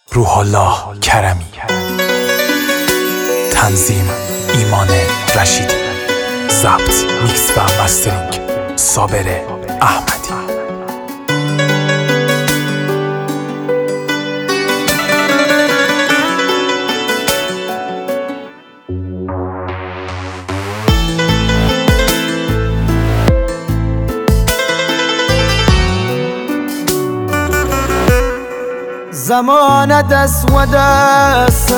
روح الله کرمی، تنظیم ایمان رشیدی، ضبط، میکس و مسترینگ صابر احمدی. زمان دست و دست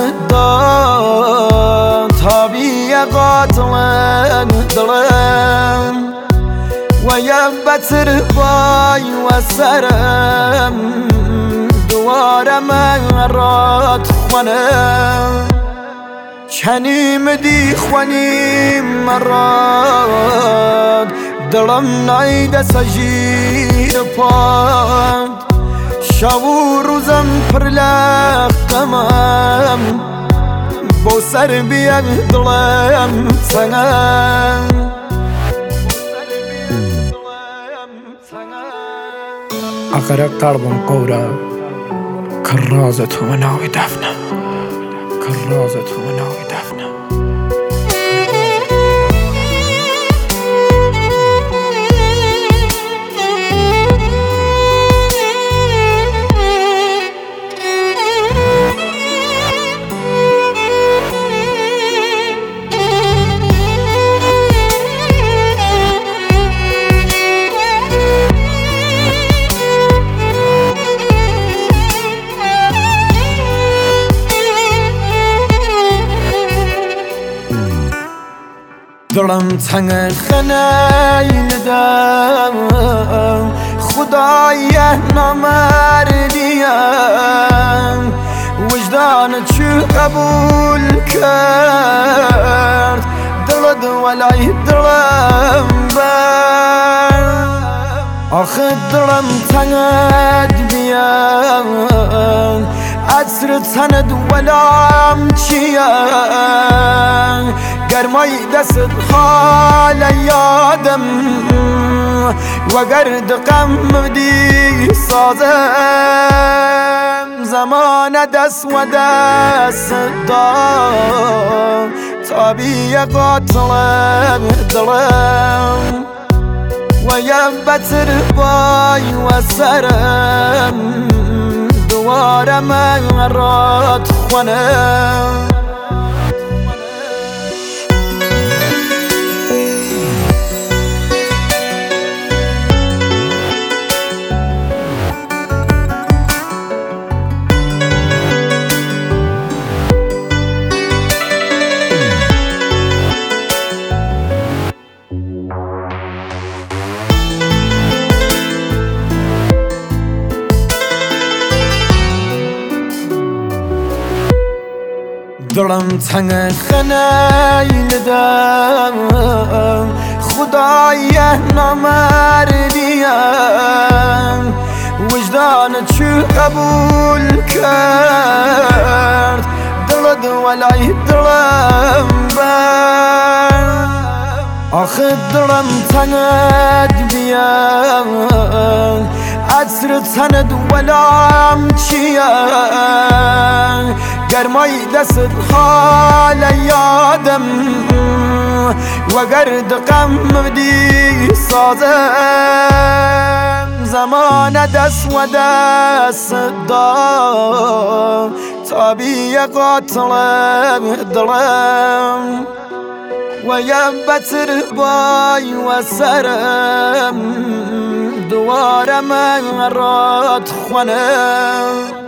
داد تابی قاتل دلم و یبتر بای و سرم دوار من رات خونم چنیم دی خونیم مراد دلم نایده سجیر پاد شو روزم پر لختمم بو سر بیگ دلم سنگم أغرق قلب قورا كرازة وناوي دفنة كرازة وناوي دفنة. دلم تنگ خنین دم خدای نامردیم وجدان چو قبول کرد دلد ولای دلم بر آخه دلم تنگ بیان عطر تند ولام چیان گرمای دست حال یادم و گرد غم دی سازم زمان دست و دست داد تابی قاتل دلم و یبتر بای و سرم دوار من رات خونم دلم تنگ خنین دم خدای نامردیم وجدان چو قبول کرد دلد ولای دلم بر آخه دلم تنگ بیان عطر تند ولام چیان گرمای دست حال یادم و گرد غم دی سازم زمان دست و دست داد تابی قاتل دلم و یبتر بای و سرم دوار من رات خونم